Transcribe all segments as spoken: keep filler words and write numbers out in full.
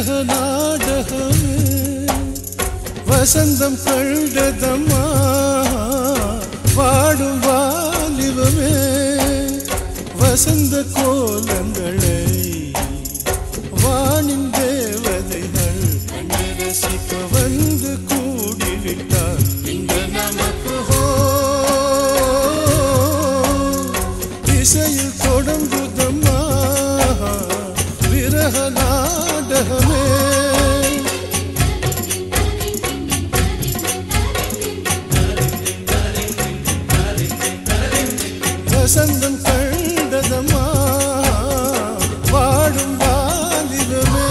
விரக நாடகமே வசந்தம் கண்டதம்மா வாடும் வாலிபமே வசந்த கோலங்களை வானின் தேவதைகள் கண்டு ரசிக்க வந்து கூடிவிட்டார் இந்த நமக்கு இசையில் தொடங்குதம்மா விரக நாடகமே வசந்தம் கண்டதம்மா வாடும் வாலிபமே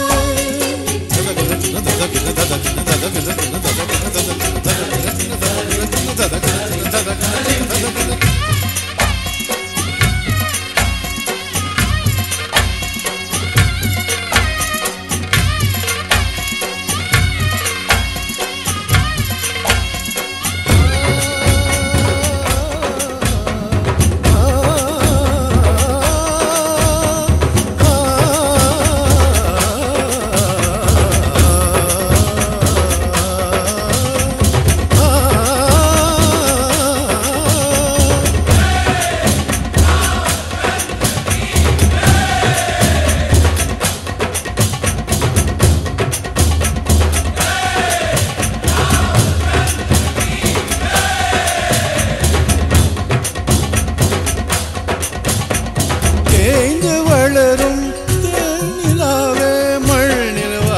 தேய்ந்து வளரும் தேனிலாவே மண்ணில்வா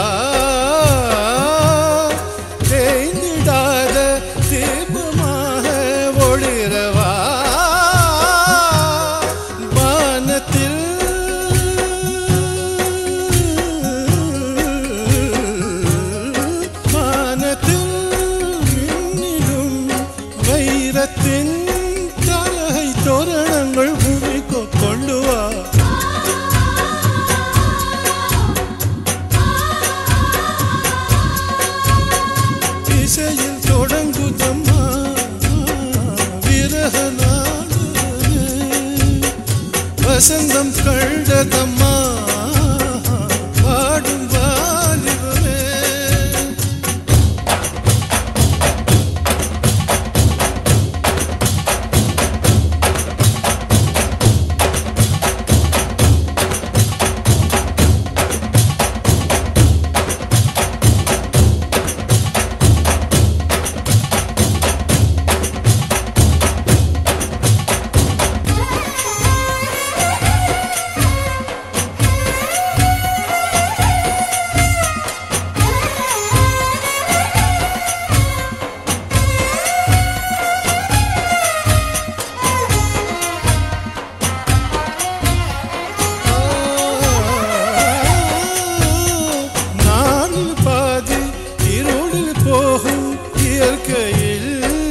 தேய்ந்திடாத தீபமாக ஒளிரவா வானத்தில் வானத்தில் மின்னிடும் வைரத்தின் தலகை தோரணங்கள் பூமிக்கு கொண்டு வா இசையில் தொடங்குதம்மா விரக நாடகமே வசந்தம் கண்டதம்மா பாடும் வாலிபமே இயற்கையில்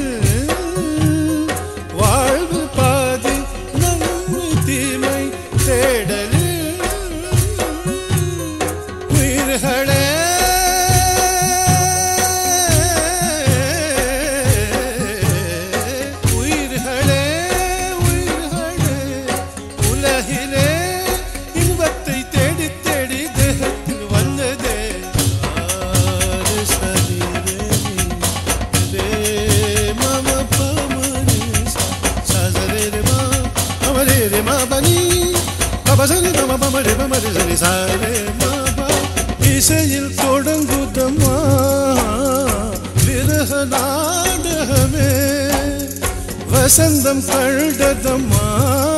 வாழ்வு பாதி நன்மை தீமை தேடலில் உயிர்களே உயிர்களே உயிர்களே உலகிலே இன்பத்தை தேடி தேடி தேகத்தில் வந்ததே இசையில் தொடங்குதம்மா விரக நாடகமே வசந்தம் கண்டதம்மா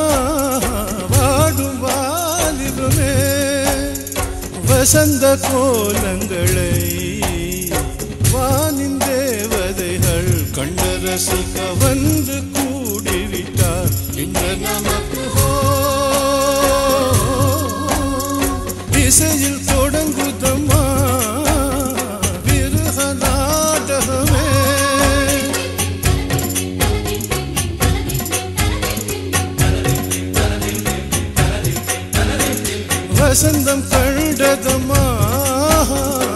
வாடும் வாலிபமே வசந்த கோலங்களை வானின் தேவதைகள் கண்டு ரசிக்க வந்து கூடிவிட்டார் இந்த நமக்கு இசையில் தொடங்குதம்மா விரக நாடகமே வசந்தம் கண்டதம்மா